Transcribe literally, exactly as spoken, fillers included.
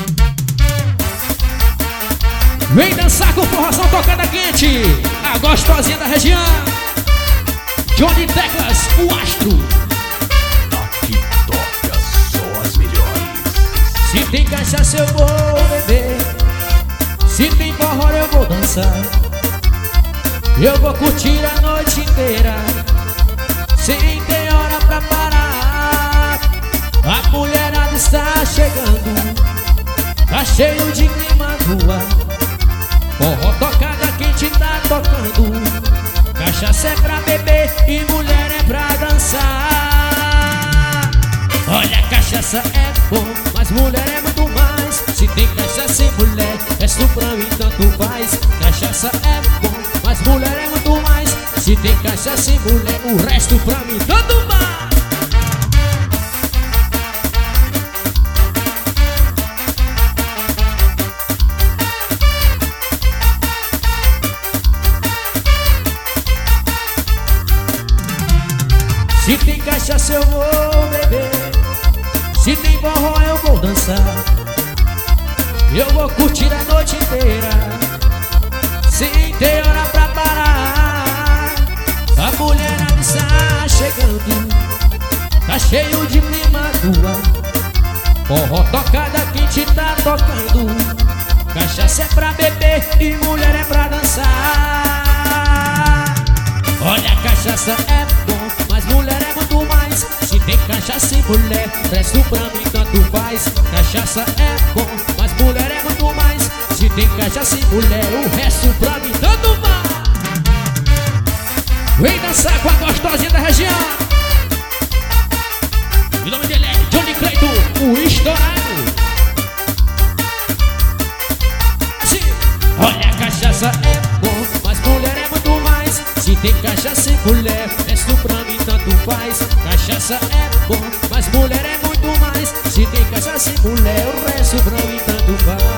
Vem dançar com forrozão tocada quente, a gostosinha da região. Johnny Teclas, o astro. Aqui toca só as melhores. Se tem cachaça eu vou beber, se tem forró eu vou dançar. Eu vou curtir a noite inteira, sem ter hora pra parar. A mulherada está chegando, tá cheio de clima no ar. Forró tocada quente tá tocando, cachaça é pra beber e mulher é pra dançar. Olha, cachaça é bom, mas mulher é muito mais. Se tem cachaça e mulher, resto pra mim tanto faz. Cachaça é bom, mas mulher é muito mais. Se tem cachaça e mulher, o resto pra mim tanto faz. Se tem cachaça eu vou beber, se tem forró eu vou dançar. Eu vou curtir a noite inteira, sem ter hora pra parar. A mulherada está chegando, tá cheio de clima do ar. Forró tocada quente tá tocando, cachaça é pra beber e mulher é pra dançar. Olha, cachaça é bom, mas mulher é muito mais. Se tem cachaça e mulher, resto pra mim tanto faz. Cachaça é bom, mas mulher é muito mais. Se tem cachaça e mulher, o resto pra mim tanto faz. Vem dançar com a gostosinha da região. E o nome dele é Johnny Clayton, o estourado. Sim. Olha, cachaça é bom, mas mulher é muito mais. Se tem cachaça e mulher, resto pra mim tanto faz. Cachaça é bom, mas mulher é muito mais. Se tem cachaça e mulher, o resto pra mim tanto faz.